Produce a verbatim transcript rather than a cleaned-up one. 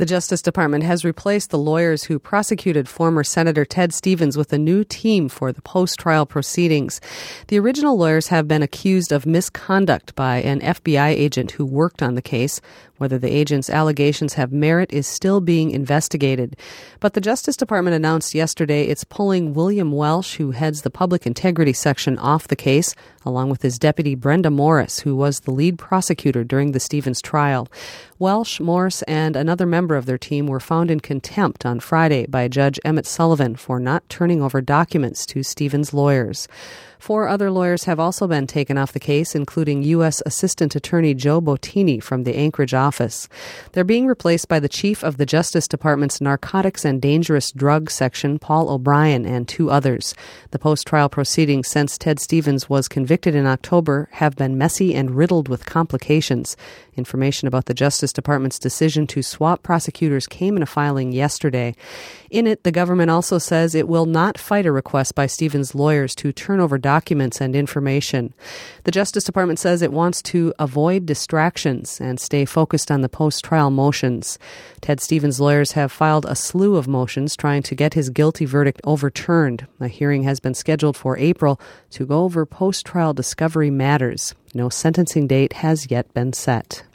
The Justice Department has replaced the lawyers who prosecuted former Senator Ted Stevens with a new team for the post-trial proceedings. The original lawyers have been accused of misconduct by an F B I agent who worked on the case. Whether the agent's allegations have merit is still being investigated. But the Justice Department announced yesterday it's pulling William Welsh, who heads the Public Integrity Section, off the case, along with his deputy Brenda Morris, who was the lead prosecutor during the Stevens trial. Welsh, Morris, and another member of their team were found in contempt on Friday by Judge Emmett Sullivan for not turning over documents to Stevens' lawyers. Four other lawyers have also been taken off the case, including U S Assistant Attorney Joe Bottini from the Anchorage office. They're being replaced by the chief of the Justice Department's Narcotics and Dangerous Drugs Section, Paul O'Brien, and two others. The post-trial proceedings since Ted Stevens was convicted in October have been messy and riddled with complications. Information about the Justice Department's decision to swap prosecutors came in a filing yesterday. In it, the government also says it will not fight a request by Stevens' lawyers to turn over documents and information. The Justice Department says it wants to avoid distractions and stay focused on the post-trial motions. Ted Stevens' lawyers have filed a slew of motions trying to get his guilty verdict overturned. A hearing has been scheduled for April to go over post-trial discovery matters. No sentencing date has yet been set.